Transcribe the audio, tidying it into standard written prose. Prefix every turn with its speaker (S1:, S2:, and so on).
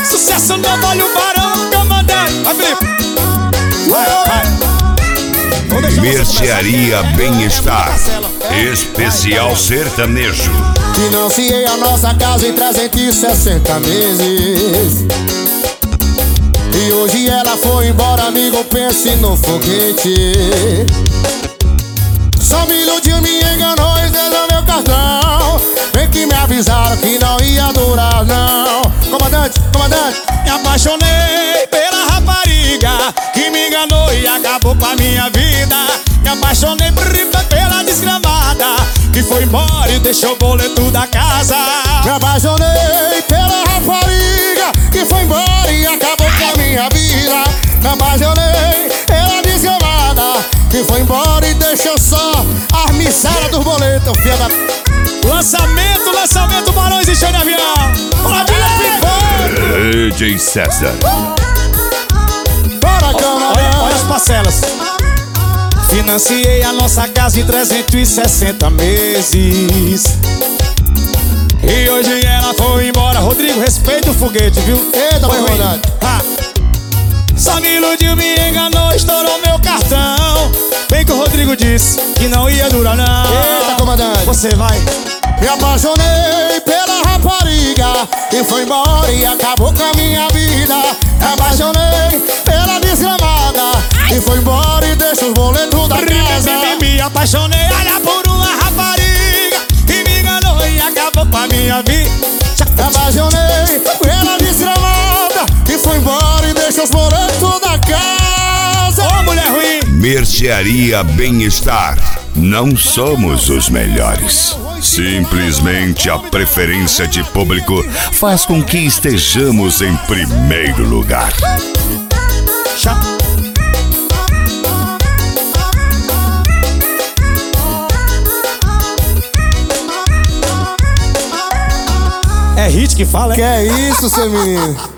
S1: Sucesso novo, olha o Barão comandante. Vai, Felipe. Vai.
S2: Mercearia Bem-Estar, especial sertanejo.
S3: Financiei a nossa casa em 360 meses. E hoje ela foi embora, amigo, pense no foguete. Só me iludiu, me enganou, entendeu meu cartão. Bem que me avisaram que não ia durar, não. Comandante,
S1: me apaixonei pela rapariga que me enganou e acabou com a minha vida. Me apaixonei pela desgramada que foi embora e deixou o boleto da casa.
S3: Me apaixonei pela rapariga que foi embora e acabou com a minha vida. Me apaixonei pela desgramada que foi embora e deixou só a miséria dos boletos, filha da...
S1: Lançamento, Barões e Xande Avião.
S2: DJ César.
S3: Bora, camarão.
S1: Olha as parcelas. Financiei a nossa casa em 360 meses. E hoje ela foi embora. Rodrigo, respeita o foguete, viu?
S3: Eita, comandante.
S1: Só me iludiu, me enganou, estourou meu cartão. Bem que o Rodrigo disse que não ia durar, não.
S3: Eita, comandante.
S1: Você vai.
S3: Me apaixonei pela rapariga e foi embora e acabou com a minha vida. Me apaixonei pela desgramada e foi embora e deixou os boletos da casa.
S1: Me apaixonei, olha, por uma rapariga que me enganou e acabou com a minha vida.
S3: Me apaixonei pela desgramada e foi embora e deixou os boletos da casa.
S1: Ô, mulher ruim.
S2: Mercearia Bem-Estar. Não somos os melhores. Simplesmente a preferência de público faz com que estejamos em primeiro lugar.
S1: É hit que fala,
S3: Que é isso, seu menino?